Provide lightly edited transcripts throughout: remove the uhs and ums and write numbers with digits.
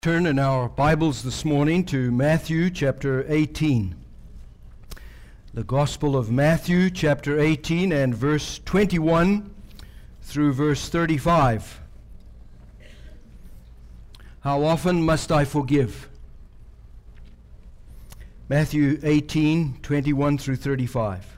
Turn in our Bibles this morning to Matthew chapter 18. The Gospel of Matthew chapter 18 and verse 21 through verse 35. How often must I forgive? Matthew 18, 21 through 35.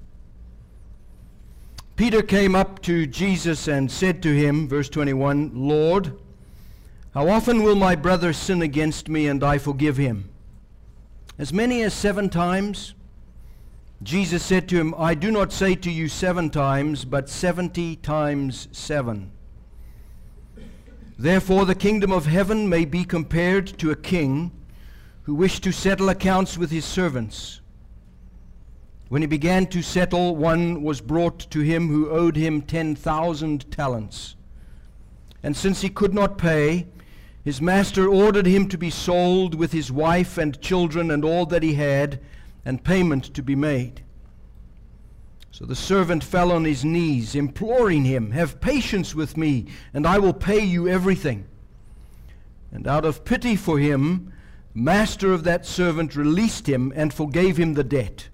Peter came up to Jesus and said to him, verse 21, Lord, how often will my brother sin against me and I forgive him? As many as 7 times? Jesus said to him, I do not say to you 7 times, but 70 times 7. Therefore the kingdom of heaven may be compared to a king who wished to settle accounts with his servants. When he began to settle, one was brought to him who owed him 10,000 talents. And since he could not pay, his master ordered him to be sold with his wife and children and all that he had, and payment to be made. So the servant fell on his knees, imploring him, have patience with me, and I will pay you everything. And out of pity for him, the master of that servant released him and forgave him the debt.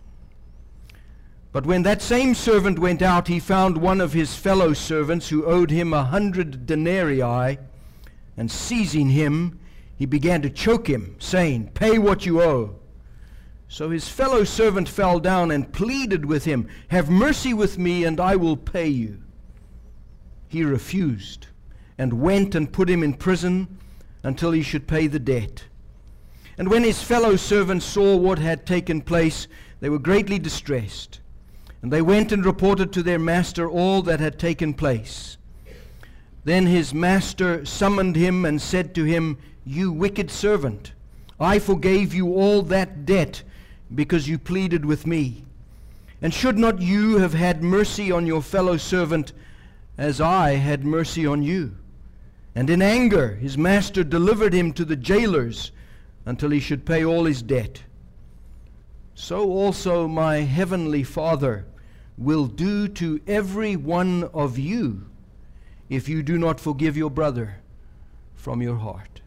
But when that same servant went out, he found one of his fellow servants who owed him 100 denarii, and seizing him, he began to choke him, saying, Pay what you owe. So his fellow servant fell down and pleaded with him, Have mercy with me, and I will pay you. He refused, and went and put him in prison until he should pay the debt. And when his fellow servants saw what had taken place, they were greatly distressed. And they went and reported to their master all that had taken place. Then his master summoned him and said to him, You wicked servant, I forgave you all that debt because you pleaded with me. And should not you have had mercy on your fellow servant as I had mercy on you? And in anger his master delivered him to the jailers until he should pay all his debt. So also my heavenly Father will do to every one of you if you do not forgive your brother from your heart.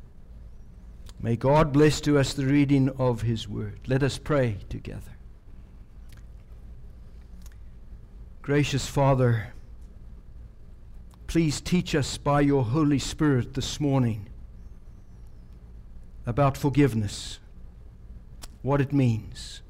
May God bless to us the reading of his word. Let us pray together. Gracious Father, please teach us by your Holy Spirit this morning about forgiveness, what it means.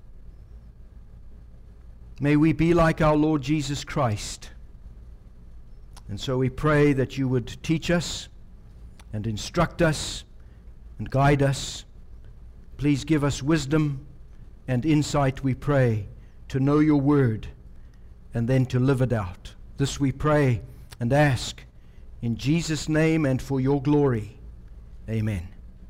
May we be like our Lord Jesus Christ. And so we pray that you would teach us and instruct us and guide us. Please give us wisdom and insight, we pray, to know your word and then to live it out. This we pray and ask in Jesus' name and for your glory. Amen.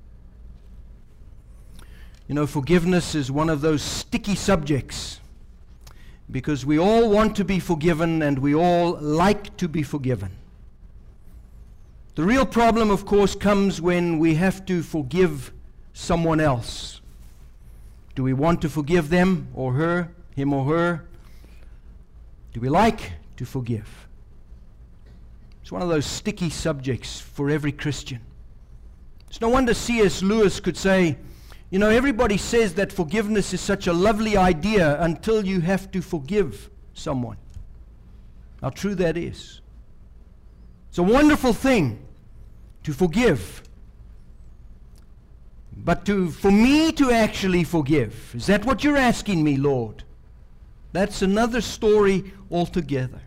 You know, forgiveness is one of those sticky subjects, because we all want to be forgiven and we all like to be forgiven. The real problem, of course, comes when we have to forgive someone else. Do we want to forgive them or her, him or her? Do we like to forgive? It's one of those sticky subjects for every Christian. It's no wonder C.S. Lewis could say, you know, everybody says that forgiveness is such a lovely idea until you have to forgive someone. How true that is. It's a wonderful thing to forgive. But for me to actually forgive, is that what you're asking me, Lord? That's another story altogether.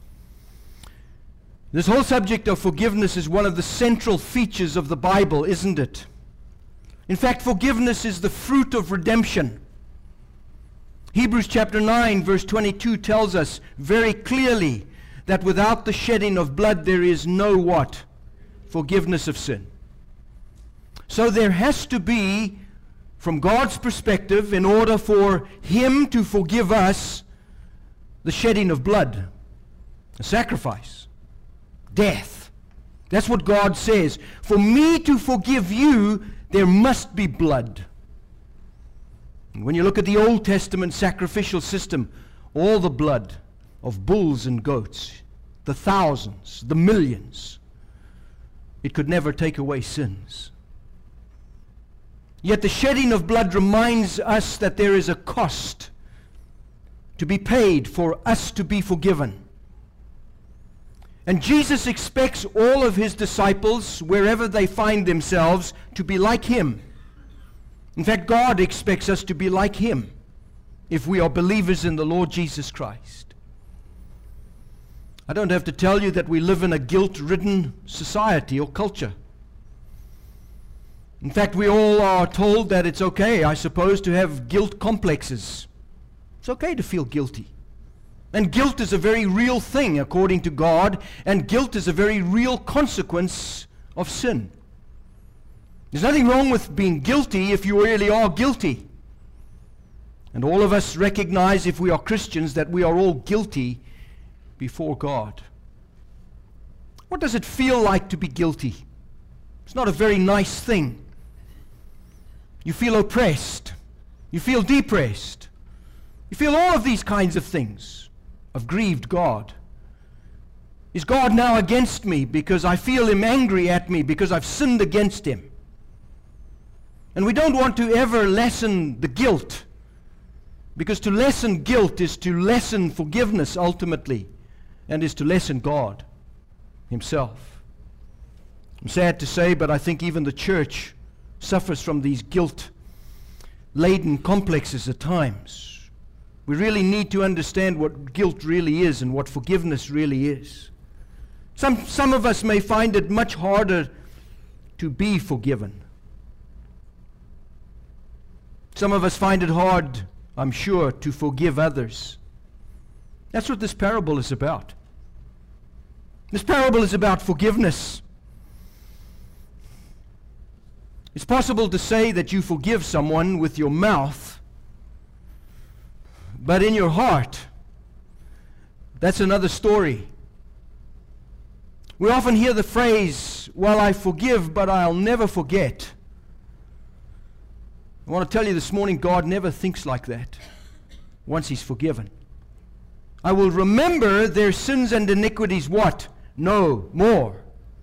This whole subject of forgiveness is one of the central features of the Bible, isn't it? In fact, forgiveness is the fruit of redemption. Hebrews chapter 9 verse 22 tells us very clearly that without the shedding of blood there is no what? Forgiveness of sin. So there has to be, from God's perspective, in order for him to forgive us, the shedding of blood, a sacrifice, death. That's what God says. For me to forgive you, there must be blood. And when you look at the Old Testament sacrificial system, all the blood of bulls and goats, the thousands, the millions, it could never take away sins. Yet the shedding of blood reminds us that there is a cost to be paid for us to be forgiven. And Jesus expects all of his disciples, wherever they find themselves, to be like him. In fact, God expects us to be like him if we are believers in the Lord Jesus Christ. I don't have to tell you that we live in a guilt-ridden society or culture. In fact, we all are told that it's okay, I suppose, to have guilt complexes. It's okay to feel guilty. And guilt is a very real thing according to God, and guilt is a very real consequence of sin. There's nothing wrong with being guilty if you really are guilty. And all of us recognize, if we are Christians, that we are all guilty before God. What does it feel like to be guilty? It's not a very nice thing. You feel oppressed. You feel depressed. You feel all of these kinds of things. I've grieved God. Is God now against me because I feel him angry at me because I've sinned against him? And we don't want to ever lessen the guilt, because to lessen guilt is to lessen forgiveness ultimately, and is to lessen God himself. I'm sad to say, but I think even the church suffers from these guilt-laden complexes at times. We really need to understand what guilt really is and what forgiveness really is. Some of us may find it much harder to be forgiven. Some of us find it hard, I'm sure, to forgive others. That's what this parable is about. This parable is about forgiveness. It's possible to say that you forgive someone with your mouth, but in your heart, that's another story. We often hear the phrase, well, I forgive, but I'll never forget. I want to tell you this morning, God never thinks like that once he's forgiven. I will remember their sins and iniquities what? No more.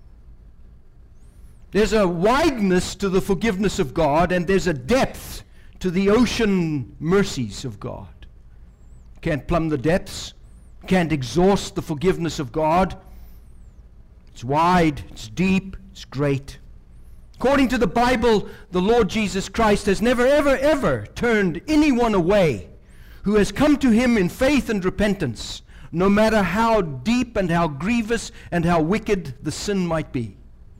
There's a wideness to the forgiveness of God, and there's a depth to the ocean mercies of God. Can't plumb the depths, can't exhaust the forgiveness of God. It's wide, it's deep, it's great. According to the Bible, the Lord Jesus Christ has never, ever, ever turned anyone away who has come to him in faith and repentance, no matter how deep and how grievous and how wicked the sin might be,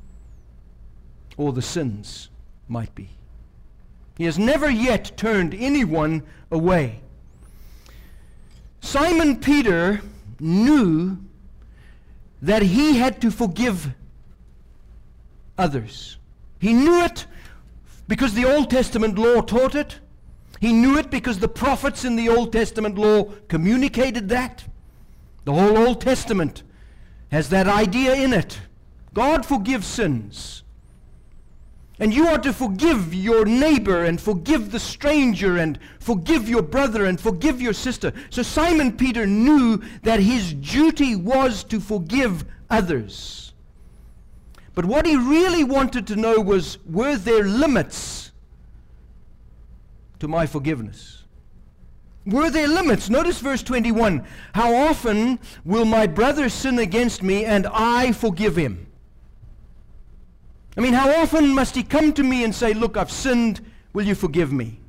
or the sins might be. He has never yet turned anyone away. Simon Peter knew that he had to forgive others. He knew it because the Old Testament law taught it. He knew it because the prophets in the Old Testament law communicated that. The whole Old Testament has that idea in it. God forgives sins. And you are to forgive your neighbor and forgive the stranger and forgive your brother and forgive your sister. So Simon Peter knew that his duty was to forgive others. But what he really wanted to know was, were there limits to my forgiveness? Were there limits? Notice verse 21. How often will my brother sin against me and I forgive him? I mean, how often must he come to me and say, look, I've sinned, will you forgive me?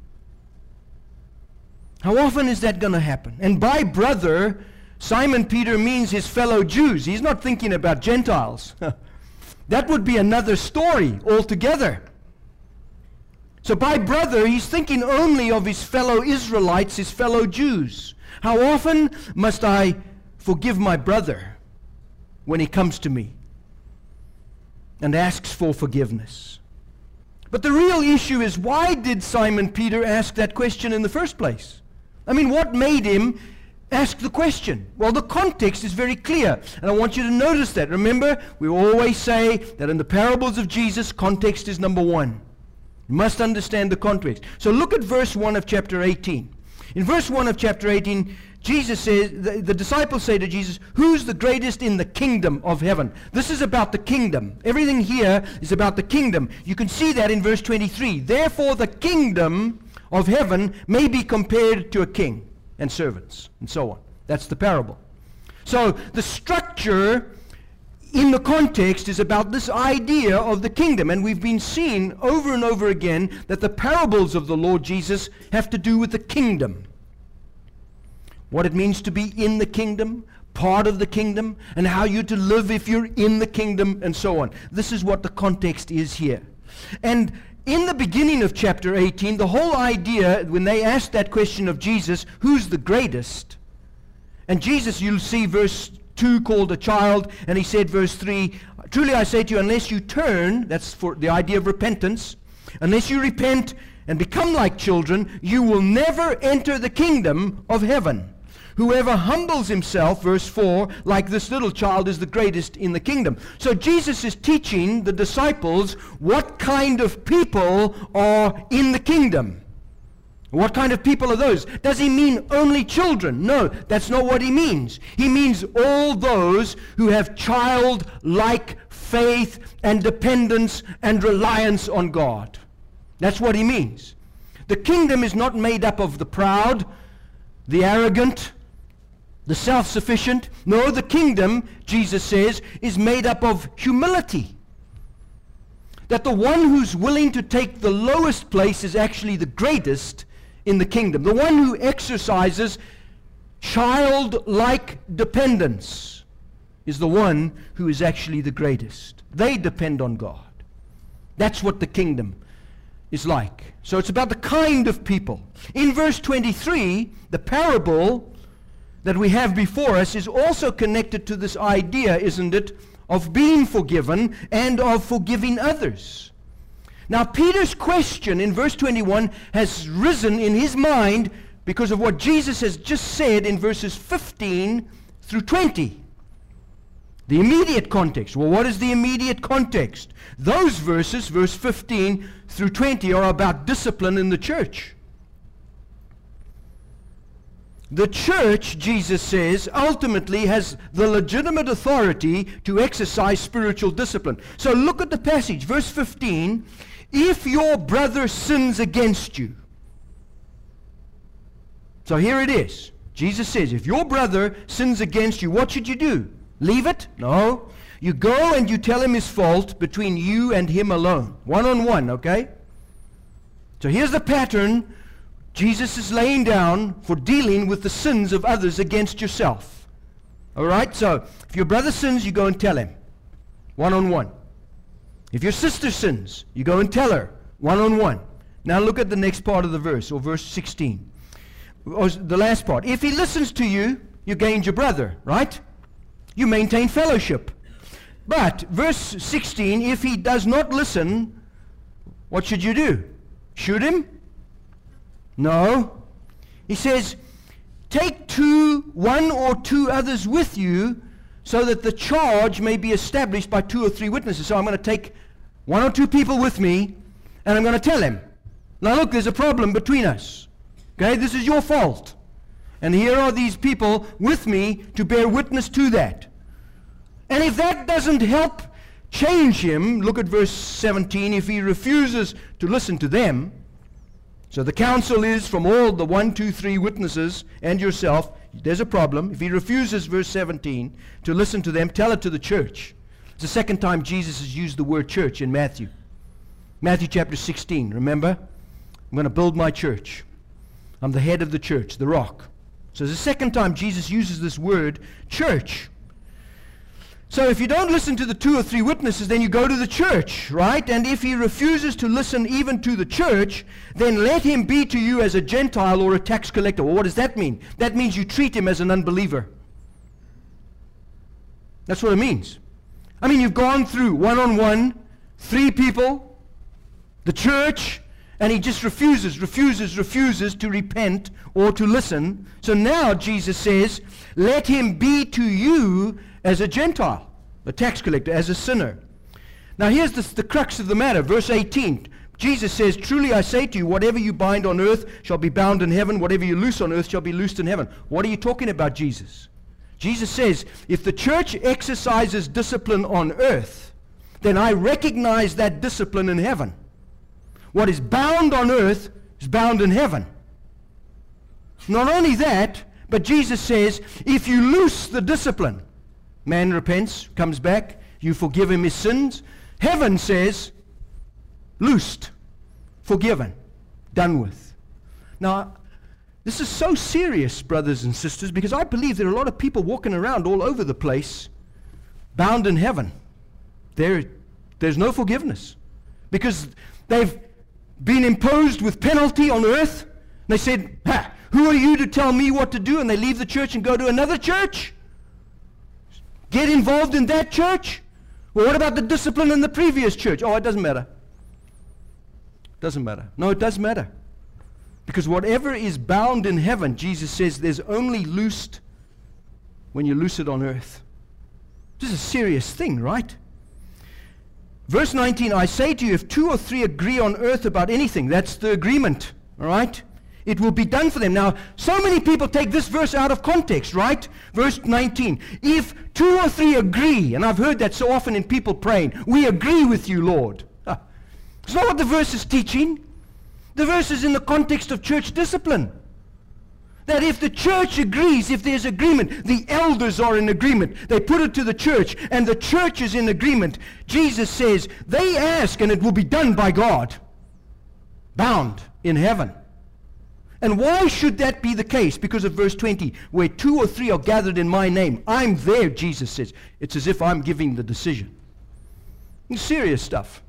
How often is that going to happen? And by brother, Simon Peter means his fellow Jews. He's not thinking about Gentiles. That would be another story altogether. So by brother, he's thinking only of his fellow Israelites, his fellow Jews. How often must I forgive my brother when he comes to me and asks for forgiveness? But the real issue is, why did Simon Peter ask that question in the first place? I mean, what made him ask the question? Well, the context is very clear, and I want you to notice that. Remember, we always say that in the parables of Jesus, context is number one. You must understand the context. So look at verse 1 of chapter 18. In verse 1 of chapter 18, Jesus says, the disciples say to Jesus, who's the greatest in the kingdom of heaven? This is about the kingdom. Everything here is about the kingdom. You can see that in verse 23. Therefore the kingdom of heaven may be compared to a king and servants, and so on. That's the parable. So the structure in the context is about this idea of the kingdom, and we've been seeing over and over again that the parables of the Lord Jesus have to do with the kingdom. What it means to be in the kingdom, part of the kingdom, and how you're to live if you're in the kingdom, and so on. This is what the context is here. And in the beginning of chapter 18, the whole idea, when they asked that question of Jesus, who's the greatest? And Jesus, you'll see verse 2 called a child, and he said, verse 3, truly I say to you, unless you turn, that's for the idea of repentance, unless you repent and become like children, you will never enter the kingdom of heaven. Whoever humbles himself, verse 4, like this little child is the greatest in the kingdom. So Jesus is teaching the disciples what kind of people are in the kingdom. What kind of people are those? Does he mean only children? No, that's not what he means. He means all those who have childlike faith and dependence and reliance on God. That's what he means. The kingdom is not made up of the proud, the arrogant, the self-sufficient. No, the kingdom, Jesus says, is made up of humility. That the one who's willing to take the lowest place is actually the greatest in the kingdom. The one who exercises childlike dependence is the one who is actually the greatest. They depend on God. That's what the kingdom is like. So it's about the kind of people. In verse 23, the parable that we have before us is also connected to this idea, isn't it, of being forgiven and of forgiving others. Now, Peter's question in verse 21 has risen in his mind because of what Jesus has just said in verses 15 through 20. The immediate context. Well, what is the immediate context? Those verses, verse 15 through 20, are about discipline in the church. The church, Jesus says, ultimately has the legitimate authority to exercise spiritual discipline. So look at the passage, verse 15. If your brother sins against you. So here it is. Jesus says, if your brother sins against you, what should you do? Leave it? No. You go and you tell him his fault between you and him alone. One-on-one, okay? So here's the pattern Jesus is laying down for dealing with the sins of others against yourself. All right? So if your brother sins, you go and tell him. One-on-one. If your sister sins, you go and tell her. One-on-one. Now look at the next part of the verse, or verse 16. Or the last part. If he listens to you, you gained your brother, right? You maintain fellowship. But, verse 16, if he does not listen, what should you do? Shoot him? No. He says, take one or two others with you, so that the charge may be established by 2 or 3 witnesses. So I'm going to take 1 or 2 people with me, and I'm going to tell him. Now look, there's a problem between us. Okay, this is your fault. And here are these people with me to bear witness to that. And if that doesn't help change him, look at verse 17, if he refuses to listen to them, so the counsel is from all the 1, 2, 3 witnesses and yourself, there's a problem. If he refuses, verse 17, to listen to them, tell it to the church. It's the second time Jesus has used the word church in Matthew. Matthew chapter 16, remember? I'm going to build my church. I'm the head of the church, the rock. So it's the second time Jesus uses this word, church. So if you don't listen to the 2 or 3 witnesses, then you go to the church, right? And if he refuses to listen even to the church, then let him be to you as a Gentile or a tax collector. Well, what does that mean? That means you treat him as an unbeliever. That's what it means. I mean, you've gone through one-on-one, 3 people, the church, and he just refuses to repent or to listen. So now Jesus says, let him be to you as a Gentile, a tax collector, as a sinner. Now here's the crux of the matter, verse 18. Jesus says, truly I say to you, whatever you bind on earth shall be bound in heaven. Whatever you loose on earth shall be loosed in heaven. What are you talking about, Jesus? Jesus says, if the church exercises discipline on earth, then I recognize that discipline in heaven. What is bound on earth is bound in heaven. Not only that, but Jesus says, if you loose the discipline, man repents, comes back, you forgive him his sins. Heaven says, loosed, forgiven, done with. Now, this is so serious, brothers and sisters, because I believe there are a lot of people walking around all over the place, bound in heaven. There's no forgiveness, because they've been imposed with penalty on earth. They said, who are you to tell me what to do? And they leave the church and go to another church. Get involved in that church. Well, what about the discipline in the previous church? Oh, it doesn't matter. Doesn't matter. No, it does matter. Because whatever is bound in heaven, Jesus says, there's only loosed when you loose it on earth. This is a serious thing, right? Verse 19, I say to you, if 2 or 3 agree on earth about anything, that's the agreement, all right? It will be done for them. Now, so many people take this verse out of context, right? Verse 19, if 2 or 3 agree, and I've heard that so often in people praying, we agree with you, Lord. It's not what the verse is teaching. The verse is in the context of church discipline. That if the church agrees, if there's agreement, the elders are in agreement. They put it to the church, and the church is in agreement. Jesus says, they ask, and it will be done by God. Bound in heaven. And why should that be the case? Because of verse 20, where 2 or 3 are gathered in my name. I'm there, Jesus says. It's as if I'm giving the decision. It's serious stuff.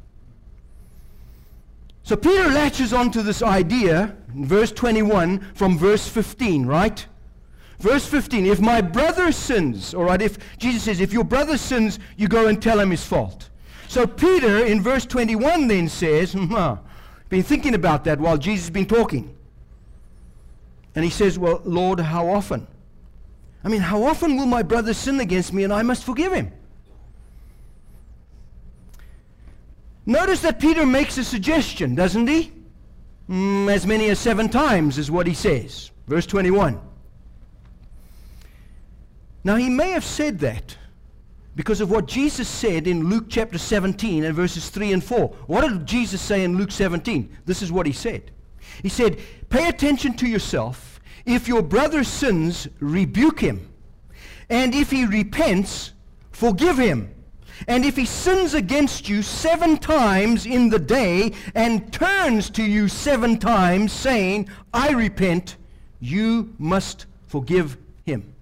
So Peter latches onto this idea in verse 21 from verse 15, right? Verse 15, if my brother sins, all right, if Jesus says, if your brother sins, you go and tell him his fault. So Peter in verse 21 then says, been thinking about that while Jesus has been talking. And he says, well, Lord, how often? I mean, how often will my brother sin against me and I must forgive him? Notice that Peter makes a suggestion, doesn't he? As many as 7 times is what he says. Verse 21. Now he may have said that because of what Jesus said in Luke chapter 17 and verses 3 and 4. What did Jesus say in Luke 17? This is what he said. He said, pay attention to yourself. If your brother sins, rebuke him. And if he repents, forgive him. And if he sins against you 7 times in the day and turns to you 7 times saying, I repent, you must forgive him.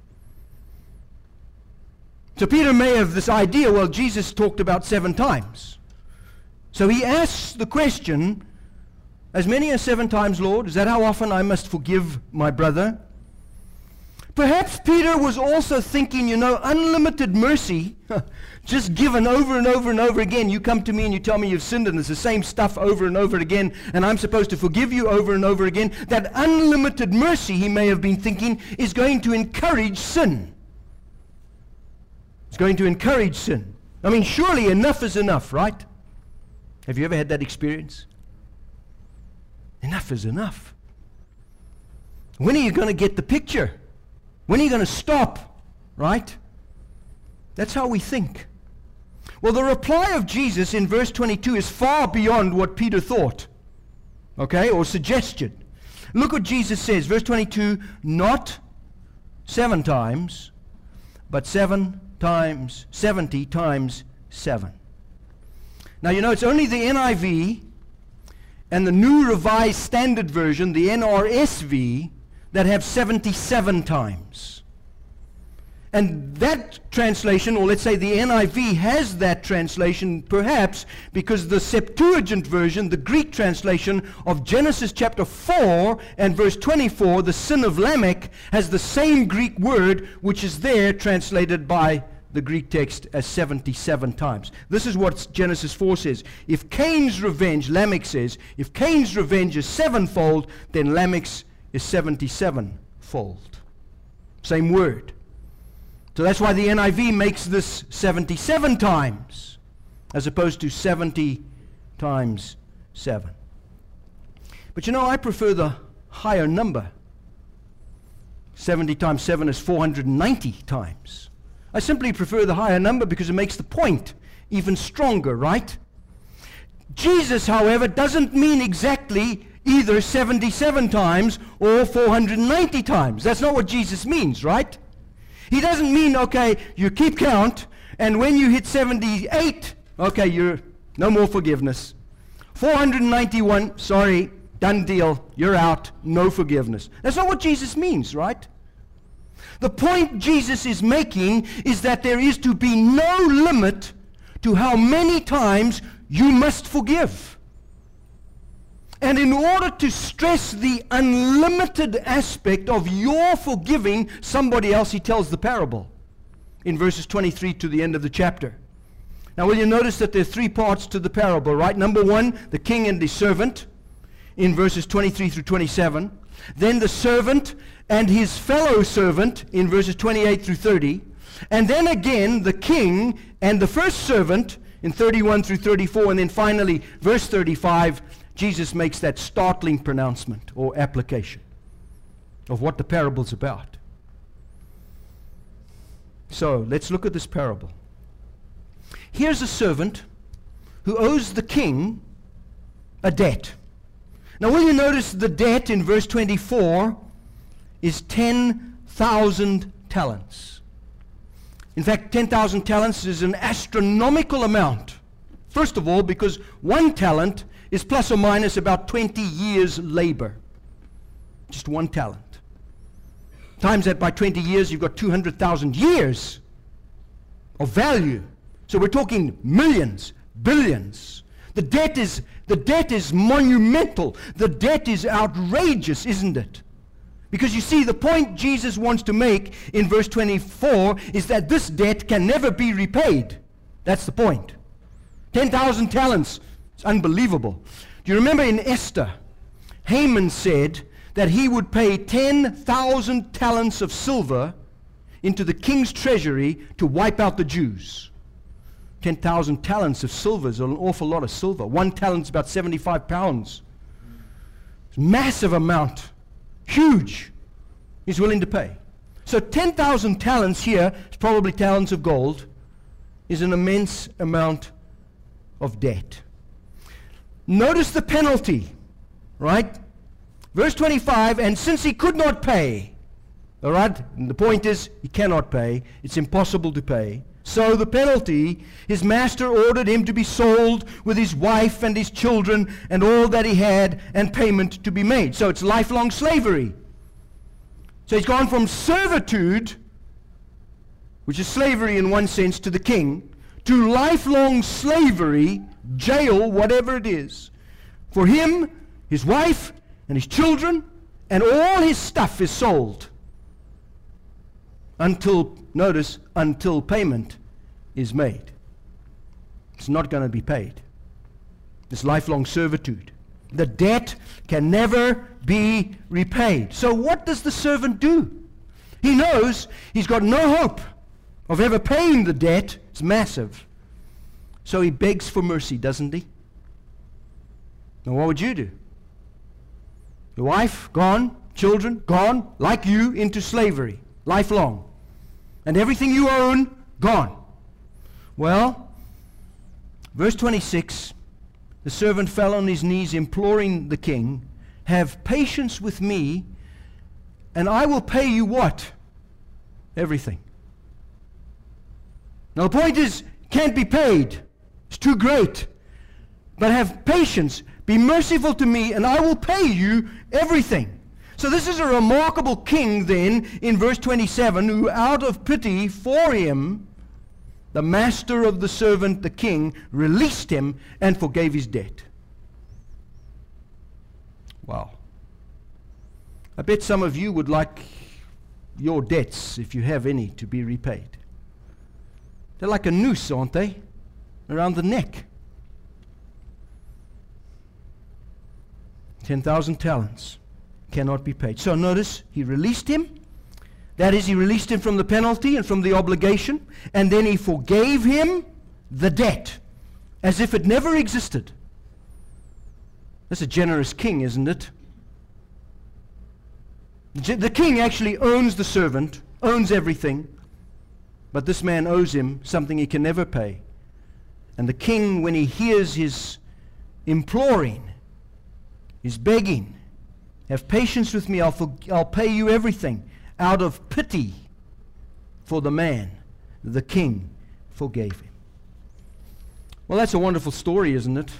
So Peter may have this idea, well, Jesus talked about 7 times. So he asks the question, as many as 7 times, Lord, is that how often I must forgive my brother? Perhaps Peter was also thinking, unlimited mercy, just given over and over and over again. You come to me and you tell me you've sinned and it's the same stuff over and over again, and I'm supposed to forgive you over and over again. That unlimited mercy, he may have been thinking, is going to encourage sin. It's going to encourage sin. I mean, surely enough is enough, right? Have you ever had that experience? Enough is enough. When are you going to get the picture? When are you going to stop? Right? That's how we think. Well, the reply of Jesus in verse 22 is far beyond what Peter thought. Okay? Or suggested. Look what Jesus says. Verse 22, not 7 times, but 7 times, 70 times 7. Now, it's only the NIV and the New Revised Standard Version, the NRSV, that have 77 times. And that translation, or let's say the NIV has that translation perhaps because the Septuagint version, the Greek translation of Genesis chapter 4 and verse 24, the sin of Lamech, has the same Greek word which is there translated by the Greek text as 77 times. This is what Genesis 4 says. If Cain's revenge, Lamech says, if Cain's revenge is 7-fold, then Lamech's is 77-fold. Same word. So that's why the NIV makes this 77 times as opposed to 70 times 7. But you know, I prefer the higher number. 70 times 7 is 490 times. I simply prefer the higher number because it makes the point even stronger, right? Jesus, however, doesn't mean exactly either 77 times or 490 times. That's not what Jesus means, right? He doesn't mean, okay, you keep count, and when you hit 78, okay, you're no more forgiveness. 491, sorry, done deal, you're out, no forgiveness. That's not what Jesus means, right? The point Jesus is making is that there is to be no limit to how many times you must forgive. And in order to stress the unlimited aspect of your forgiving somebody else, he tells the parable in verses 23 to the end of the chapter. Now, will you notice that there are 3 parts to the parable, right? Number 1, the king and the servant in verses 23 through 27. Then the servant and his fellow servant in verses 28 through 30. And then again, the king and the first servant in 31 through 34. And then finally, verse 35, Jesus makes that startling pronouncement or application of what the parable's about. So, let's look at this parable. Here's a servant who owes the king a debt. Now, will you notice the debt in verse 24 is 10,000 talents. In fact, 10,000 talents is an astronomical amount. First of all, because 1 talent is plus or minus about 20 years' labor. Just 1 talent. Times that by 20 years, you've got 200,000 years of value. So we're talking millions, billions. The debt is monumental. The debt is outrageous, isn't it? Because you see, the point Jesus wants to make in verse 24 is that this debt can never be repaid. That's the point. 10,000 talents. It's unbelievable. Do you remember in Esther, Haman said that he would pay 10,000 talents of silver into the king's treasury to wipe out the Jews. 10,000 talents of silver is an awful lot of silver. 1 talent is about 75 pounds. It's a massive amount. Huge. He's willing to pay. So 10,000 talents here, it's probably talents of gold, is an immense amount of debt. Notice the penalty, right? Verse 25, and since he could not pay, all right, and the point is he cannot pay, it's impossible to pay. So the penalty, his master ordered him to be sold with his wife and his children and all that he had, and payment to be made. So it's lifelong slavery. So he's gone from servitude, which is slavery in one sense to the king, to lifelong slavery, jail, whatever it is. For him, his wife, and his children, and all his stuff is sold. Until, notice, until payment is made. It's not going to be paid. This lifelong servitude. The debt can never be repaid. So what does the servant do? He knows he's got no hope of ever paying the debt. It's massive. So he begs for mercy, doesn't he? Now what would you do? Your wife gone, children gone, like you, into slavery, lifelong. And everything you own, gone. Well, verse 26, the servant fell on his knees imploring the king, have patience with me, and I will pay you what? Everything. Now the point is, can't be paid. It's too great. But have patience, be merciful to me, and I will pay you everything. So this is a remarkable king then, in verse 27, who out of pity for him, the master of the servant, the king, released him and forgave his debt. Wow. I bet some of you would like your debts, if you have any, to be repaid. They're like a noose, aren't they? Around the neck. 10,000 talents cannot be paid. So notice, he released him. That is, he released him from the penalty and from the obligation, and then he forgave him the debt, as if it never existed. That's a generous king, isn't it? The king actually owns the servant, owns everything, but this man owes him something he can never pay. And the king, when he hears his imploring, his begging, have patience with me, I'll pay you everything, out of pity for the man, the king forgave him. Well, that's a wonderful story, isn't it?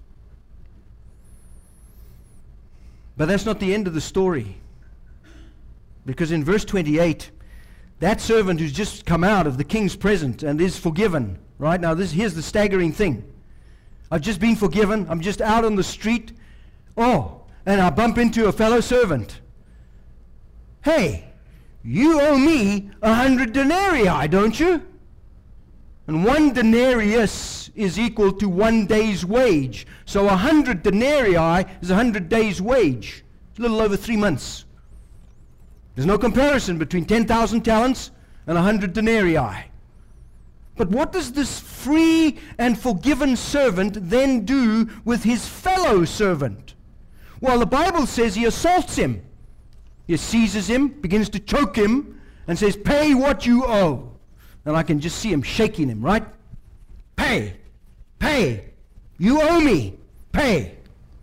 But that's not the end of the story. Because in verse 28, that servant who's just come out of the king's presence and is forgiven, right? Now, here's the staggering thing. I've just been forgiven. I'm just out on the street. Oh, and I bump into a fellow servant. Hey, you owe me 100 denarii, don't you? And 1 denarius is equal to 1 day's wage. So 100 denarii is 100 days' wage. It's a little over 3 months. There's no comparison between 10,000 talents and 100 denarii. But what does this free and forgiven servant then do with his fellow servant? Well, the Bible says he assaults him. He seizes him, begins to choke him, and says, pay what you owe. And I can just see him shaking him, right? Pay. Pay. You owe me. Pay.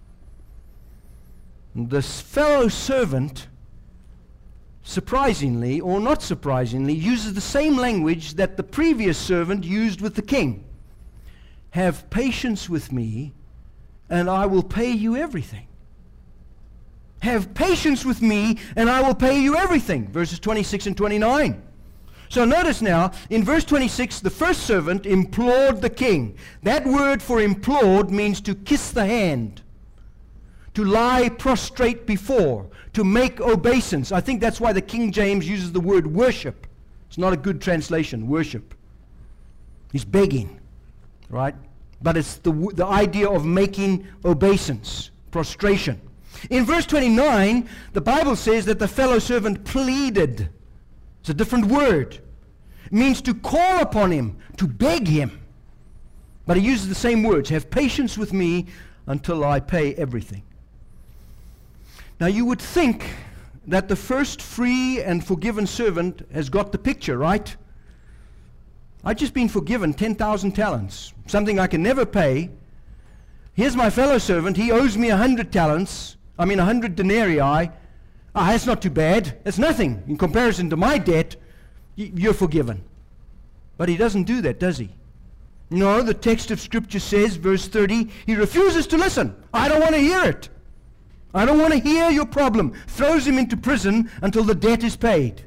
And this fellow servant, surprisingly or not surprisingly, uses the same language that the previous servant used with the king. Have patience with me, and I will pay you everything. Have patience with me, and I will pay you everything. Verses 26 and 29. So notice now, in verse 26, the first servant implored the king. That word for implored means to kiss the hand, to lie prostrate before, to make obeisance. I think that's why the King James uses the word worship. It's not a good translation, worship. He's begging, right? But it's the idea of making obeisance, prostration. In verse 29, the Bible says that the fellow servant pleaded. It's a different word. It means to call upon him, to beg him. But he uses the same words. Have patience with me until I pay everything. Now you would think that the first free and forgiven servant has got the picture, right? I've just been forgiven 10,000 talents, something I can never pay. Here's my fellow servant. He owes me 100 talents. 100 denarii. That's not too bad. That's nothing in comparison to my debt. You're forgiven. But he doesn't do that, does he? No, the text of Scripture says, verse 30, he refuses to listen. I don't want to hear it. I don't want to hear your problem. Throws him into prison until the debt is paid.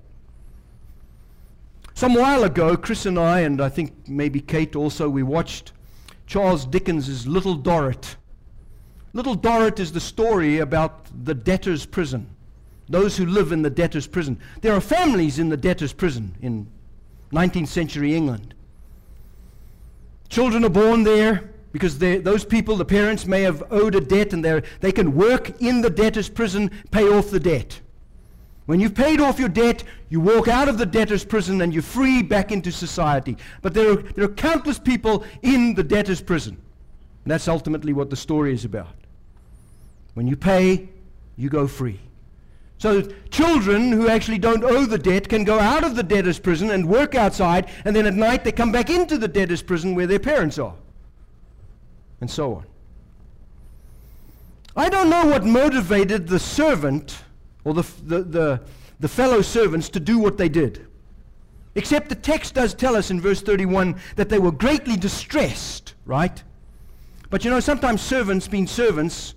Some while ago, Chris and I think maybe Kate also, we watched Charles Dickens' Little Dorrit. Little Dorrit is the story about the debtor's prison. Those who live in the debtor's prison. There are families in the debtor's prison in 19th century England. Children are born there because those people, the parents, may have owed a debt, and they can work in the debtor's prison, pay off the debt. When you've paid off your debt, you walk out of the debtor's prison and you're free back into society. But there are countless people in the debtor's prison. And that's ultimately what the story is about. When you pay, you go free. So children who actually don't owe the debt can go out of the debtor's prison and work outside, and then at night they come back into the debtor's prison where their parents are. And so on. I don't know what motivated the servant or the fellow servants to do what they did. Except the text does tell us in verse 31 that they were greatly distressed, right? But you know, sometimes servants being servants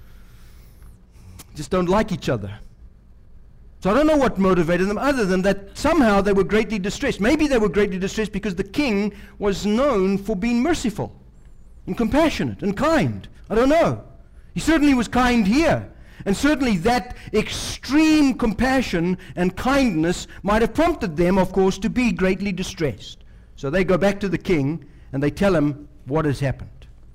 just don't like each other. So I don't know what motivated them other than that somehow they were greatly distressed. Maybe they were greatly distressed because the king was known for being merciful and compassionate and kind. I don't know. He certainly was kind here. And certainly that extreme compassion and kindness might have prompted them, of course, to be greatly distressed. So they go back to the king and they tell him what has happened.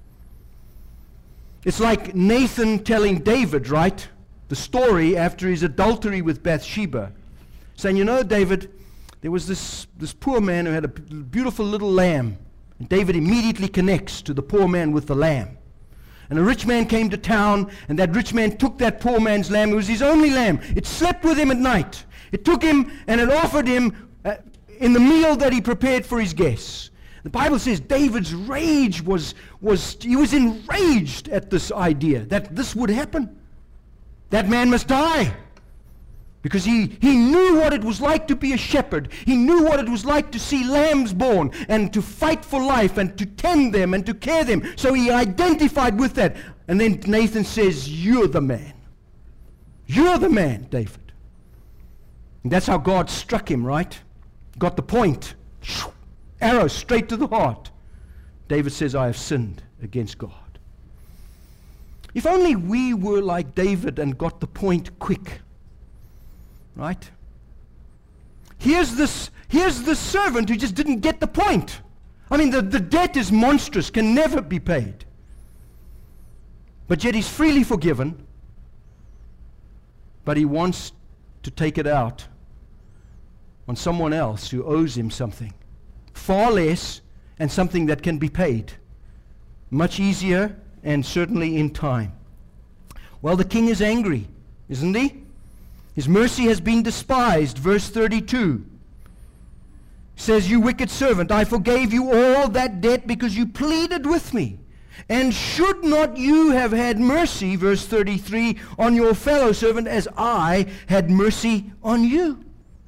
It's like Nathan telling David, right? The story after his adultery with Bathsheba, saying, you know, David, there was this poor man who had a beautiful little lamb. And David immediately connects to the poor man with the lamb. And a rich man came to town, and that rich man took that poor man's lamb. It was his only lamb. It slept with him at night. It took him and it offered him in the meal that he prepared for his guests. The Bible says David's rage he was enraged at this idea that this would happen. That man must die. Because he knew what it was like to be a shepherd. He knew what it was like to see lambs born and to fight for life and to tend them and to care them. So he identified with that. And then Nathan says, "You're the man. You're the man, David." And that's how God struck him, right? Got the point. Arrow straight to the heart. David says, "I have sinned against God." If only we were like David and got the point quick. Right? Here's this servant who just didn't get the point. I mean, the debt is monstrous, can never be paid. But yet he's freely forgiven. But he wants to take it out on someone else who owes him something. Far less, and something that can be paid. Much easier, and certainly in time. Well, the king is angry, isn't he? His mercy has been despised. Verse 32 says, "You wicked servant, I forgave you all that debt because you pleaded with me. And should not you have had mercy," verse 33, "on your fellow servant as I had mercy on you?"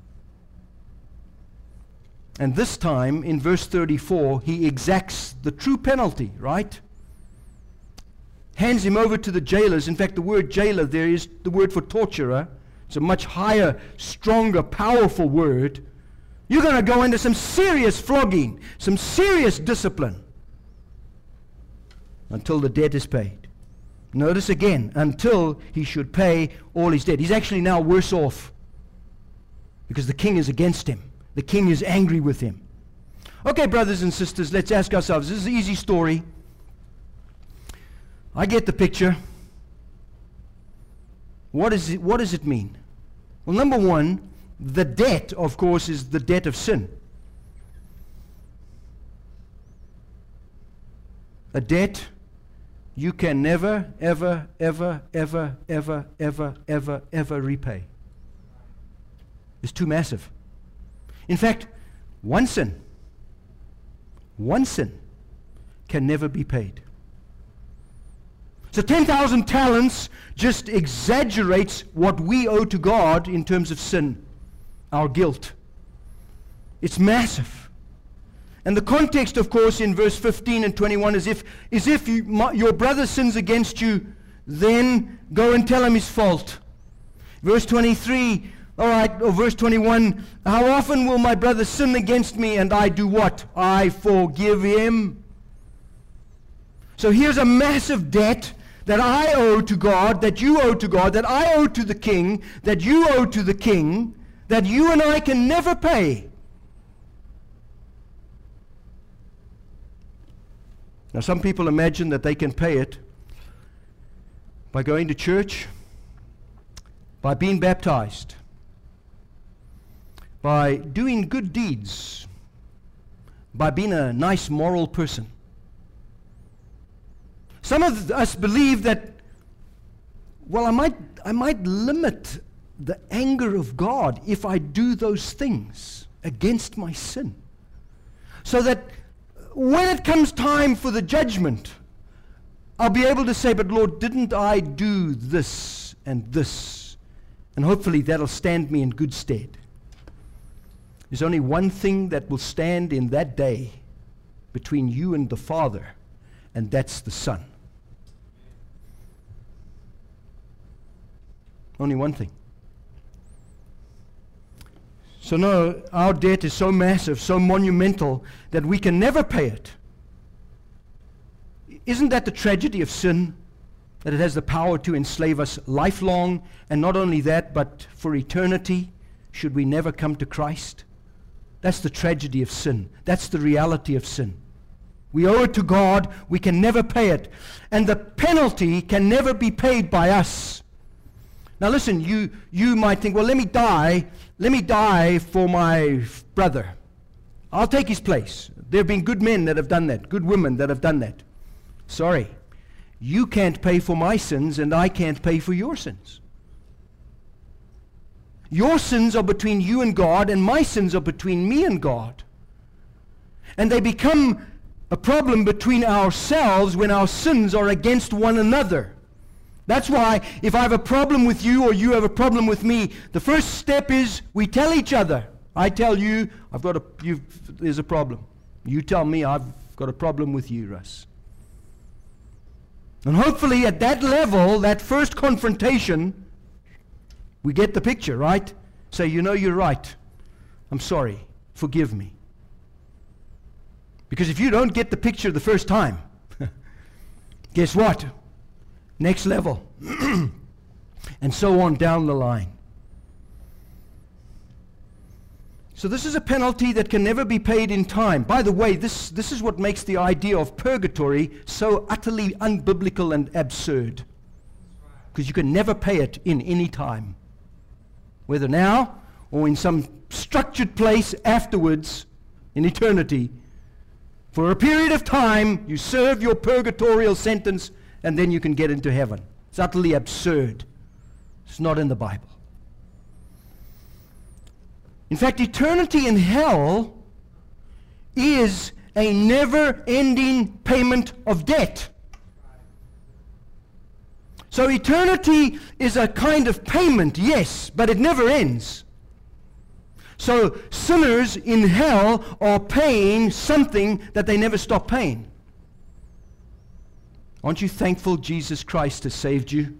And this time, in verse 34, he exacts the true penalty, right? Hands him over to the jailers. In fact, the word jailer there is the word for torturer. It's a much higher, stronger, powerful word. You're going to go into some serious flogging, some serious discipline until the debt is paid. Notice again, until he should pay all his debt. He's actually now worse off because the king is against him. The king is angry with him. Okay, brothers and sisters, let's ask ourselves, this is an easy story. I get the picture. What does it mean? Well, number one, the debt, of course, is the debt of sin. A debt you can never, ever, ever, ever, ever, ever, ever, ever repay. It's too massive. In fact, one sin can never be paid. So 10,000 talents just exaggerates what we owe to God in terms of sin, our guilt. It's massive. And the context, of course, in verse 15 and 21 is if your brother sins against you, then go and tell him his fault. Verse 23, all right, or verse 21, how often will my brother sin against me and I do what? I forgive him. So here's a massive debt that I owe to God, that you owe to God, that I owe to the king, that you owe to the king, that you and I can never pay. Now some people imagine that they can pay it by going to church, by being baptized, by doing good deeds, by being a nice moral person. Some of us believe that, well, I might limit the anger of God if I do those things against my sin. So that when it comes time for the judgment, I'll be able to say, but Lord, didn't I do this and this? And hopefully that'll stand me in good stead. There's only one thing that will stand in that day between you and the Father, and that's the Son. Only one thing. So no, our debt is so massive, so monumental, that we can never pay it. Isn't that the tragedy of sin? That it has the power to enslave us lifelong, and not only that, but for eternity, should we never come to Christ? That's the tragedy of sin. That's the reality of sin. We owe it to God, we can never pay it. And the penalty can never be paid by us. Now listen, you might think, well, let me die for my brother. I'll take his place. There have been good men that have done that, good women that have done that. Sorry. You can't pay for my sins, and I can't pay for your sins. Your sins are between you and God, and my sins are between me and God. And they become a problem between ourselves when our sins are against one another. That's why if I have a problem with you or you have a problem with me, the first step is we tell each other. I tell you, there's a problem. You tell me, I've got a problem with you, Russ. And hopefully at that level, that first confrontation, we get the picture, right? Say, you know, you're right. I'm sorry. Forgive me. Because if you don't get the picture the first time, guess what? Next level. And so on down the line. So this is a penalty that can never be paid in time. By the way, this is what makes the idea of purgatory so utterly unbiblical and absurd. Because you can never pay it in any time. Whether now or in some structured place afterwards in eternity. For a period of time, you serve your purgatorial sentence and then you can get into heaven. It's utterly absurd. It's not in the Bible. In fact, eternity in hell is a never-ending payment of debt. So eternity is a kind of payment, yes, but it never ends. So sinners in hell are paying something that they never stop paying. Aren't you thankful Jesus Christ has saved you?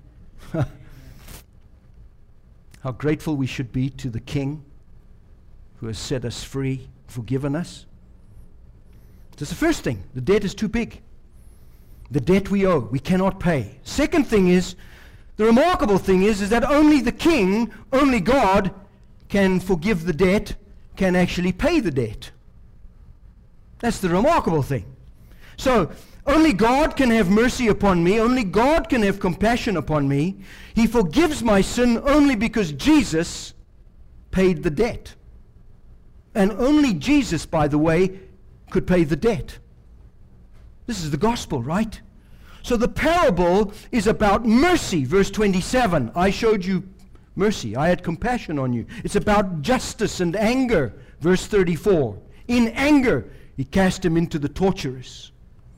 How grateful we should be to the King who has set us free, forgiven us. That's the first thing. The debt is too big. The debt we owe, we cannot pay. Second thing is, the remarkable thing is that only the King, only God, can forgive the debt, can actually pay the debt. That's the remarkable thing. So, only God can have mercy upon me. Only God can have compassion upon me. He forgives my sin only because Jesus paid the debt. And only Jesus, by the way, could pay the debt. This is the gospel, right? So the parable is about mercy. Verse 27, I showed you mercy. I had compassion on you. It's about justice and anger. Verse 34, in anger, he cast him into the torturers.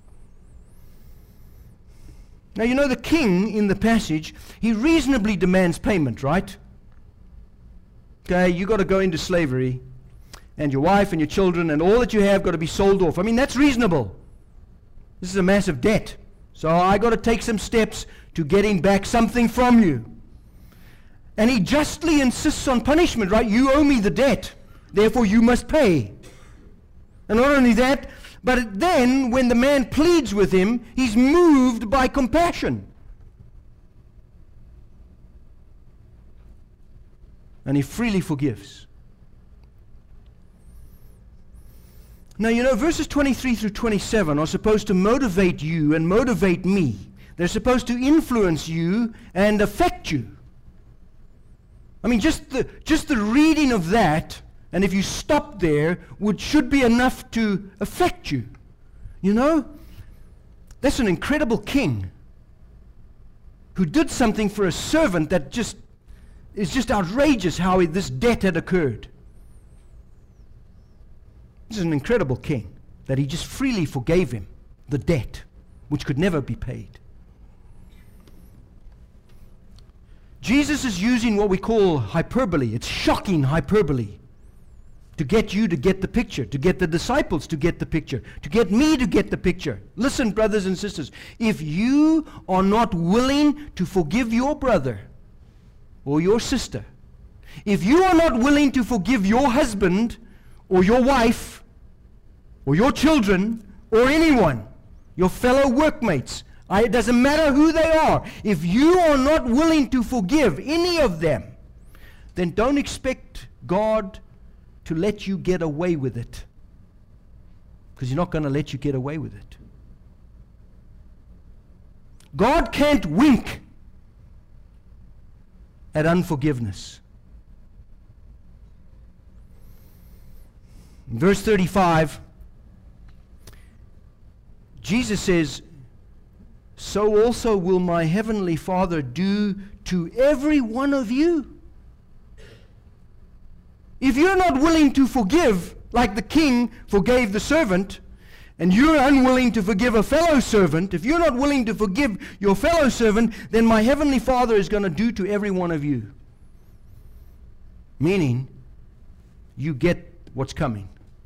Now, you know, the king in the passage, he reasonably demands payment, right? Okay, you got to go into slavery, and your wife and your children and all that you have got to be sold off. I mean, that's reasonable. This is a massive debt. So I got to take some steps to getting back something from you. And he justly insists on punishment, right? You owe me the debt, therefore you must pay. And not only that, but then when the man pleads with him, he's moved by compassion. And he freely forgives. Now, you know, verses 23 through 27 are supposed to motivate you and motivate me. They're supposed to influence you and affect you. I mean, just the reading of that, and if you stop there, should be enough to affect you. You know? That's an incredible king who did something for a servant that is just outrageous how this debt had occurred. This is an incredible king that he just freely forgave him the debt which could never be paid. Jesus is using what we call hyperbole. It's shocking hyperbole to get you to get the picture, to get the disciples to get the picture, to get me to get the picture. Listen, brothers and sisters, if you are not willing to forgive your brother or your sister, if you are not willing to forgive your husband or your wife or your children or anyone, your fellow workmates, it doesn't matter who they are, if you are not willing to forgive any of them, then don't expect God to let you get away with it. Because He's not going to let you get away with it. God can't wink at unforgiveness. In verse 35, Jesus says, so also will my heavenly Father do to every one of you. If you're not willing to forgive, like the king forgave the servant, and you're unwilling to forgive a fellow servant, if you're not willing to forgive your fellow servant, then my heavenly Father is going to do to every one of you. Meaning, you get what's coming.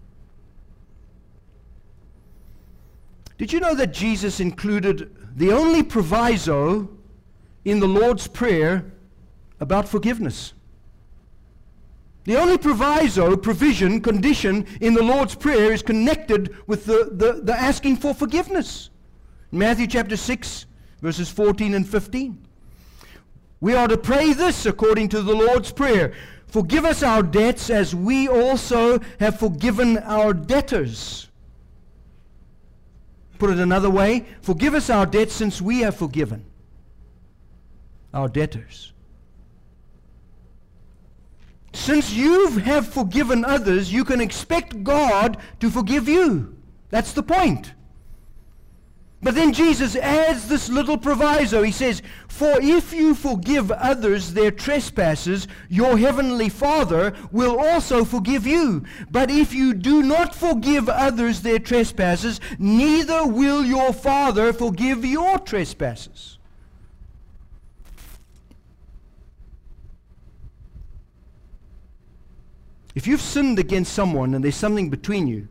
Did you know that Jesus included the only proviso in the Lord's Prayer about forgiveness? The only proviso, provision, condition in the Lord's Prayer is connected with the asking for forgiveness. Matthew chapter 6, verses 14 and 15. We are to pray this according to the Lord's Prayer. Forgive us our debts as we also have forgiven our debtors. Put it another way, forgive us our debts since we have forgiven our debtors. Since you have forgiven others, you can expect God to forgive you. That's the point. But then Jesus adds this little proviso. He says, for if you forgive others their trespasses, your heavenly Father will also forgive you. But if you do not forgive others their trespasses, neither will your Father forgive your trespasses. If you've sinned against someone and there's something between you,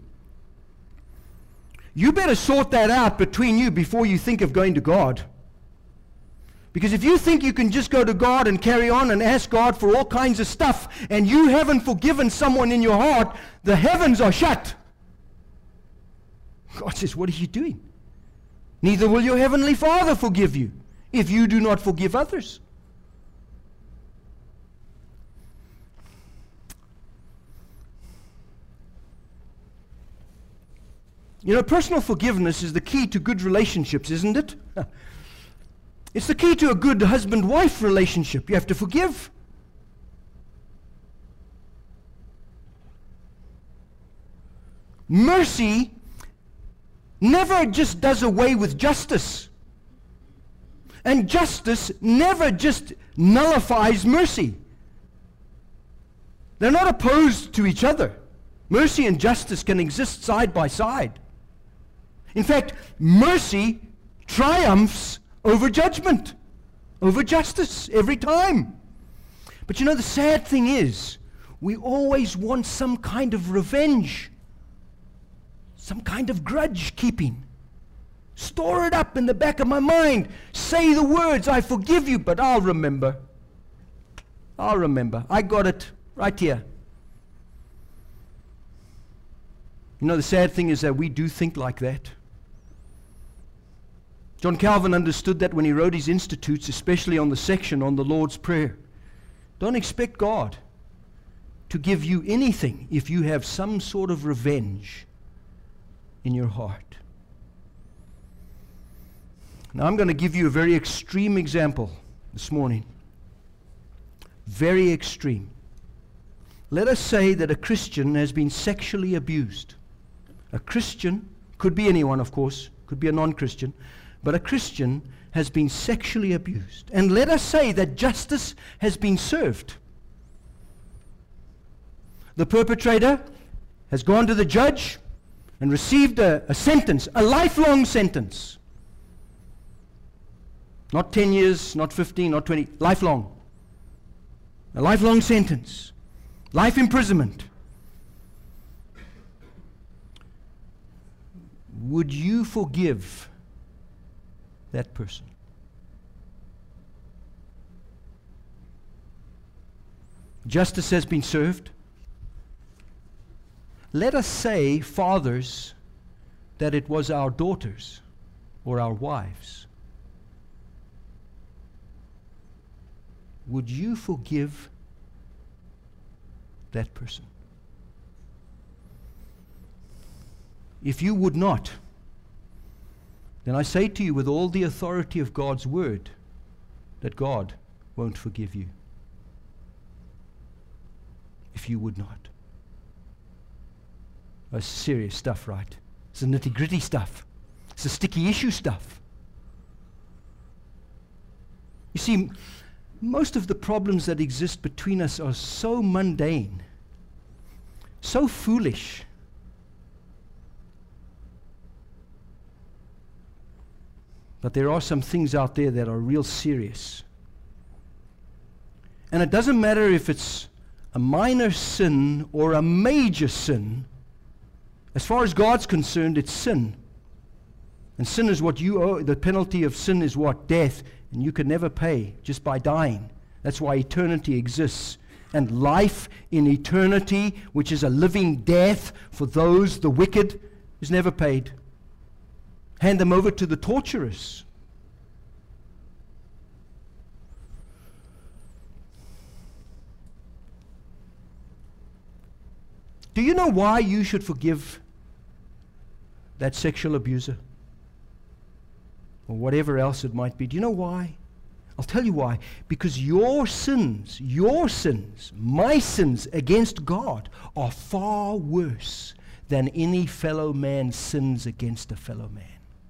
you better sort that out between you before you think of going to God. Because if you think you can just go to God and carry on and ask God for all kinds of stuff, and you haven't forgiven someone in your heart, the heavens are shut. God says, what are you doing? Neither will your heavenly Father forgive you if you do not forgive others. You know, personal forgiveness is the key to good relationships, isn't it? It's the key to a good husband-wife relationship. You have to forgive. Mercy never just does away with justice. And justice never just nullifies mercy. They're not opposed to each other. Mercy and justice can exist side by side. In fact, mercy triumphs over judgment, over justice, every time. But you know, the sad thing is, we always want some kind of revenge, some kind of grudge keeping. Store it up in the back of my mind. Say the words, I forgive you, but I'll remember. I'll remember. I got it right here. You know, the sad thing is that we do think like that. John Calvin understood that when he wrote his Institutes, especially on the section on the Lord's Prayer. Don't expect God to give you anything if you have some sort of revenge in your heart. Now I'm going to give you a very extreme example this morning. Very extreme. Let us say that a Christian has been sexually abused. A Christian, could be anyone of course, could be a non-Christian, but a Christian has been sexually abused. And let us say that justice has been served. The perpetrator has gone to the judge and received a sentence, a lifelong sentence. Not 10 years, not 15, not 20, lifelong. A lifelong sentence. Life imprisonment. Would you forgive that person? Justice has been served. Let us say, fathers, that it was our daughters or our wives. Would you forgive that person? If you would not, then I say to you with all the authority of God's word that God won't forgive you. If you would not. That's serious stuff, right? It's the nitty-gritty stuff. It's the sticky issue stuff. You see, most of the problems that exist between us are so mundane, so foolish. But there are some things out there that are real serious. And it doesn't matter if it's a minor sin or a major sin. As far as God's concerned, it's sin. And sin is what you owe. The penalty of sin is what? Death. And you can never pay just by dying. That's why eternity exists. And life in eternity, which is a living death for those, the wicked, is never paid. Hand them over to the torturers. Do you know why you should forgive that sexual abuser? Or whatever else it might be. Do you know why? I'll tell you why. Because your sins, my sins against God are far worse than any fellow man's sins against a fellow man.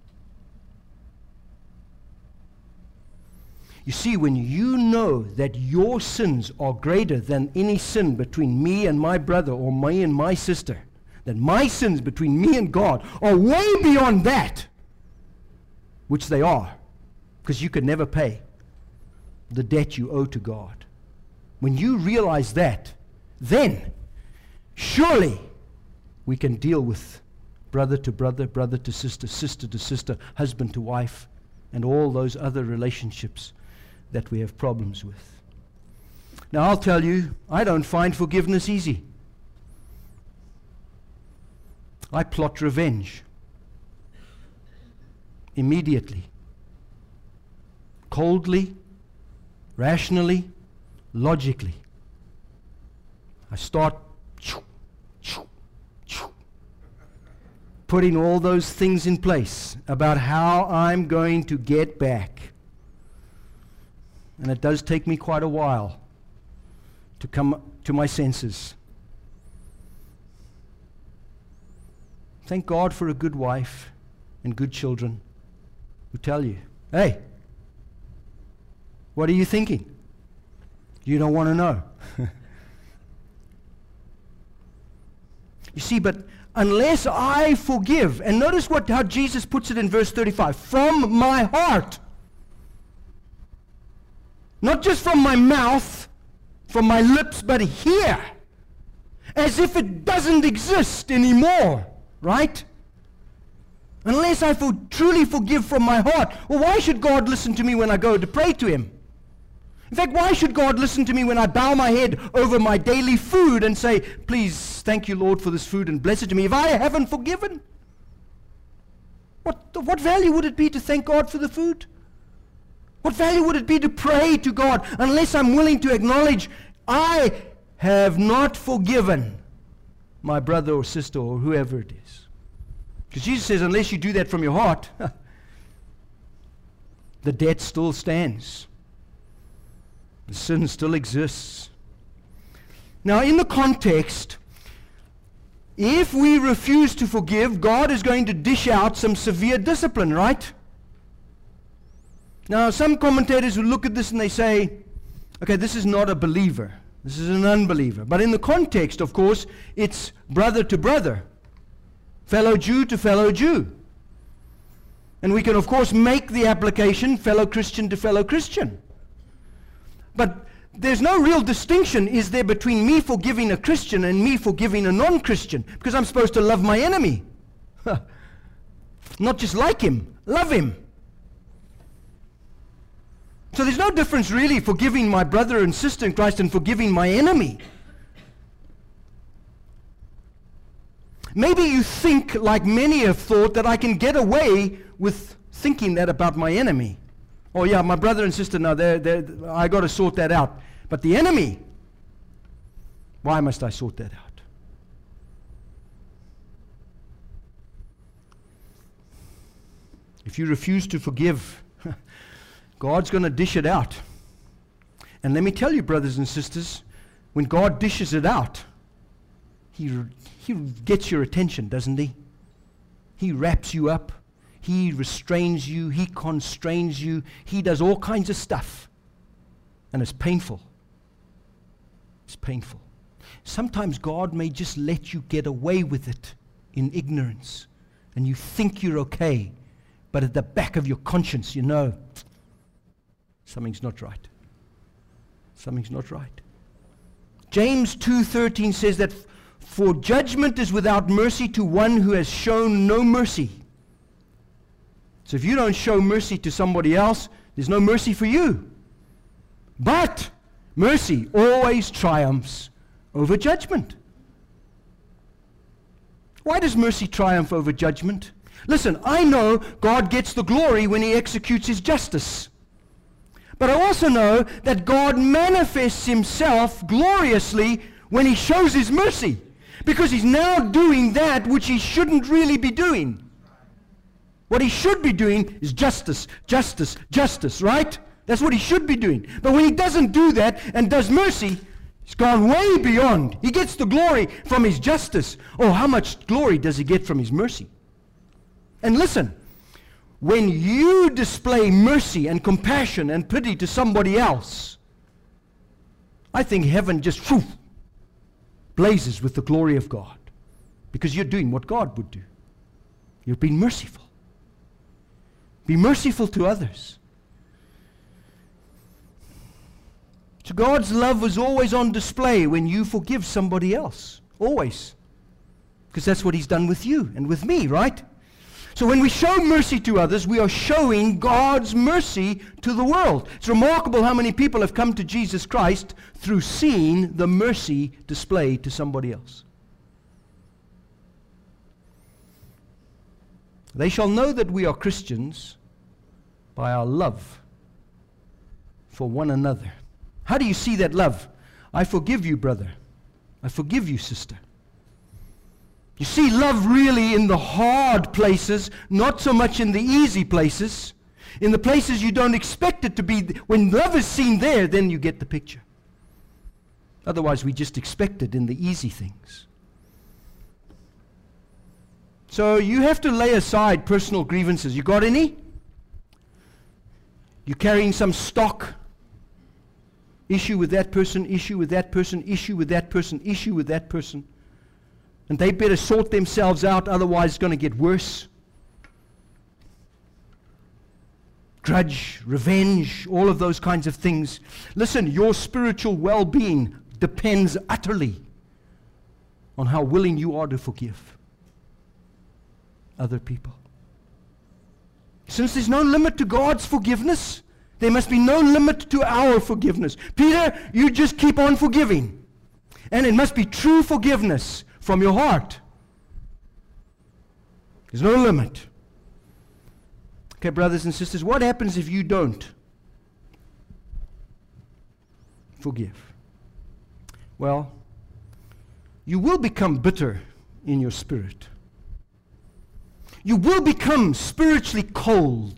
You see, when you know that your sins are greater than any sin between me and my brother or me and my sister, that my sins between me and God are way beyond that, which they are, because you can never pay the debt you owe to God. When you realize that, then surely we can deal with brother to brother, brother to sister, sister to sister, husband to wife, and all those other relationships that we have problems with. Now I'll tell you, I don't find forgiveness easy. I plot revenge immediately, coldly, rationally, logically. I start putting all those things in place about how I'm going to get back. And it does take me quite a while to come to my senses. Thank God for a good wife and good children who tell you, hey, what are you thinking? You don't want to know. You see, but unless I forgive, and notice how Jesus puts it in verse 35, from my heart. Not just from my mouth, from my lips, but here. As if it doesn't exist anymore, right? Unless I truly forgive from my heart. Well, why should God listen to me when I go to pray to Him? In fact, why should God listen to me when I bow my head over my daily food and say, please, thank you, Lord, for this food and bless it to me, if I haven't forgiven? What value would it be to thank God for the food? What value would it be to pray to God unless I'm willing to acknowledge I have not forgiven my brother or sister or whoever it is? Because Jesus says unless you do that from your heart, the debt still stands. The sin still exists. Now, in the context, if we refuse to forgive, God is going to dish out some severe discipline, right? Now, some commentators will look at this and they say, okay, this is not a believer. This is an unbeliever. But in the context, of course, it's brother to brother, fellow Jew to fellow Jew. And we can, of course, make the application fellow Christian to fellow Christian. But there's no real distinction, is there, between me forgiving a Christian and me forgiving a non-Christian? Because I'm supposed to love my enemy. Not just like him, love him. So there's no difference really forgiving my brother and sister in Christ and forgiving my enemy. Maybe you think, like many have thought, that I can get away with thinking that about my enemy. Oh yeah, my brother and sister, no, I got to sort that out. But the enemy, why must I sort that out? If you refuse to forgive, God's going to dish it out. And let me tell you, brothers and sisters, when God dishes it out, He gets your attention, doesn't He? He wraps you up. He restrains you. He constrains you. He does all kinds of stuff And it's painful. It's painful. Sometimes God may just let you get away with it in ignorance, and you think you're okay, but at the back of your conscience you know something's not right. Something's not right. James 2:13 says that for judgment is without mercy to one who has shown no mercy. So if you don't show mercy to somebody else, there's no mercy for you. But mercy always triumphs over judgment. Why does mercy triumph over judgment? Listen, I know God gets the glory when He executes His justice. But I also know that God manifests Himself gloriously when He shows His mercy, because He's now doing that which He shouldn't really be doing. What He should be doing is justice, justice, justice, right? That's what He should be doing. But when He doesn't do that and does mercy, He's gone way beyond. He gets the glory from His justice. Oh, how much glory does He get from His mercy? And listen, when you display mercy and compassion and pity to somebody else, I think heaven just blazes with the glory of God, because you're doing what God would do. You're being merciful. Be merciful to others. So God's love is always on display when you forgive somebody else. Always. Because that's what He's done with you and with me, right? So when we show mercy to others, we are showing God's mercy to the world. It's remarkable how many people have come to Jesus Christ through seeing the mercy displayed to somebody else. They shall know that we are Christians by our love for one another. How do you see that love? I forgive you, brother. I forgive you, sister. You see love really in the hard places, not so much in the easy places. In the places you don't expect it to be. When love is seen there, then you get the picture. Otherwise, we just expect it in the easy things. So you have to lay aside personal grievances. You got any? You're carrying some stock. Issue with that person, issue with that person, issue with that person, issue with that person. And they better sort themselves out, otherwise it's going to get worse. Grudge, revenge, all of those kinds of things. Listen, your spiritual well-being depends utterly on how willing you are to forgive other people. Since there's no limit to God's forgiveness, there must be no limit to our forgiveness. Peter, you just keep on forgiving. And it must be true forgiveness from your heart. There's no limit. Okay, brothers and sisters, what happens if you don't forgive? Well, you will become bitter in your spirit. You will become spiritually cold.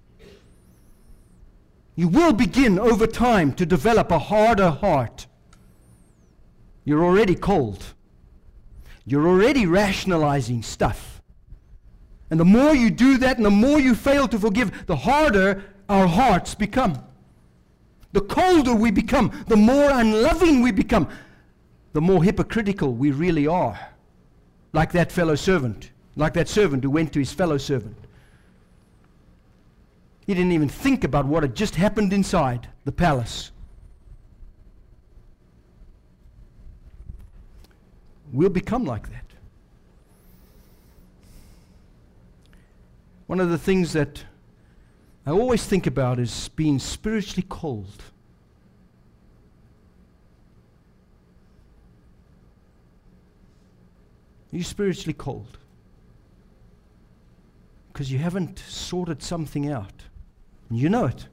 You will begin over time to develop a harder heart. You're already cold. You're already rationalizing stuff. And the more you do that and the more you fail to forgive, the harder our hearts become. The colder we become, the more unloving we become, the more hypocritical we really are. Like that fellow servant, like that servant who went to his fellow servant. He didn't even think about what had just happened inside the palace. We'll become like that. One of the things that I always think about is being spiritually cold. Are you spiritually cold? Because you haven't sorted something out. And you know it.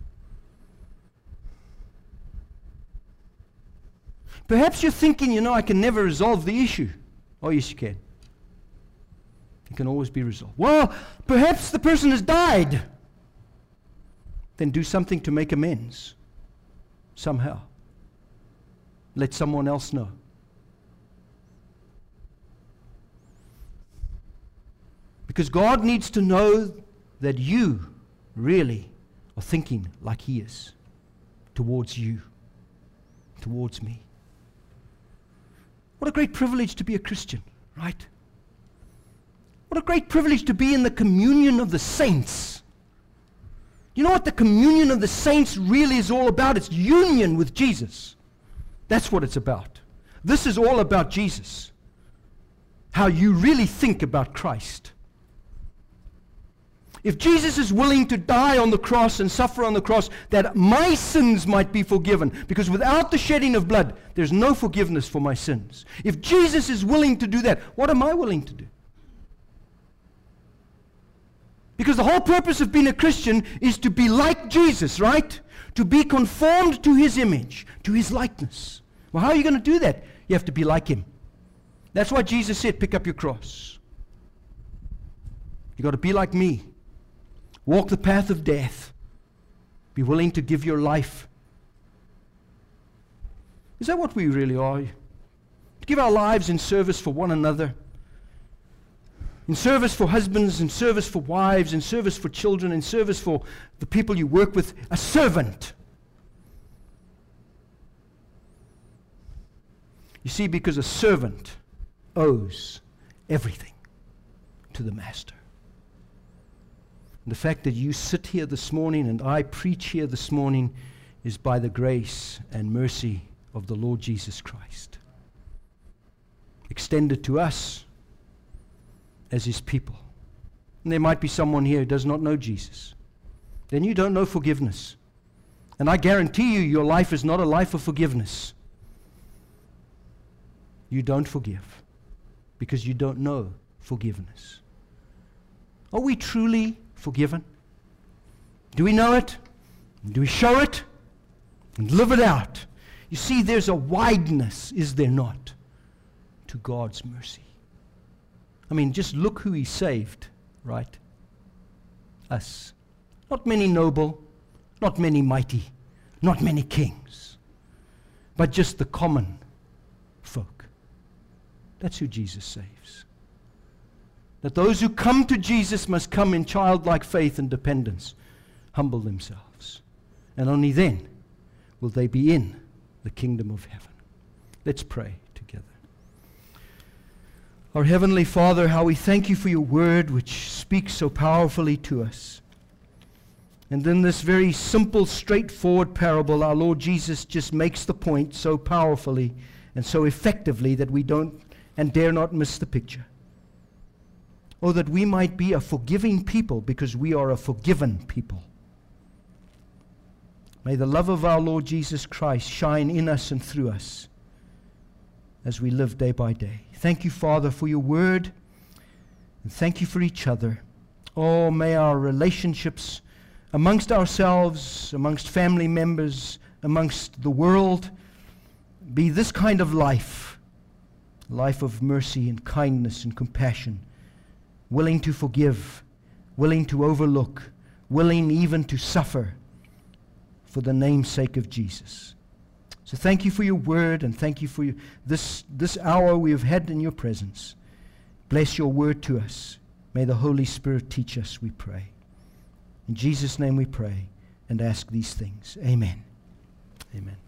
Perhaps you're thinking, I can never resolve the issue. Oh, yes, you can. It can always be resolved. Well, perhaps the person has died. Then do something to make amends. Somehow. Let someone else know. Because God needs to know that you really are thinking like He is. towards you, towards me. What a great privilege to be a Christian, right? What a great privilege to be in the communion of the saints. You know what the communion of the saints really is all about? It's union with Jesus. That's what it's about. This is all about Jesus. How you really think about Christ. If Jesus is willing to die on the cross and suffer on the cross, that my sins might be forgiven, because without the shedding of blood, there's no forgiveness for my sins. If Jesus is willing to do that, what am I willing to do? Because the whole purpose of being a Christian is to be like Jesus, right? To be conformed to His image, to His likeness. Well, how are you going to do that? You have to be like Him. That's why Jesus said, pick up your cross. You've got to be like me. Walk the path of death. Be willing to give your life. Is that what we really are? To give our lives in service for one another. In service for husbands, in service for wives, in service for children, in service for the people you work with. A servant. You see, because a servant owes everything to the master. And the fact that you sit here this morning and I preach here this morning is by the grace and mercy of the Lord Jesus Christ. Extended to us as His people. And there might be someone here who does not know Jesus. Then you don't know forgiveness. And I guarantee you, your life is not a life of forgiveness. You don't forgive because you don't know forgiveness. Are we truly forgiven? Do we know it? Do we show it? And live it out? You see, there's a wideness, is there not, to God's mercy. I mean, just look who He saved, right? Us. Not many noble, not many mighty, not many kings, but just the common folk. That's who Jesus saves. That those who come to Jesus must come in childlike faith and dependence, humble themselves. And only then will they be in the kingdom of heaven. Let's pray together. Our Heavenly Father, how we thank You for Your word which speaks so powerfully to us. And in this very simple, straightforward parable, our Lord Jesus just makes the point so powerfully and so effectively that we don't and dare not miss the picture. Oh, that we might be a forgiving people because we are a forgiven people. May the love of our Lord Jesus Christ shine in us and through us as we live day by day. Thank You, Father, for Your word, and thank You for each other. Oh, may our relationships amongst ourselves, amongst family members, amongst the world, be this kind of life of mercy and kindness and compassion, willing to forgive, willing to overlook, willing even to suffer for the name's sake of Jesus. So thank You for Your word, and thank You for this hour we have had in Your presence. Bless Your word to us. May the Holy Spirit teach us, we pray. In Jesus' name we pray and ask these things. Amen. Amen.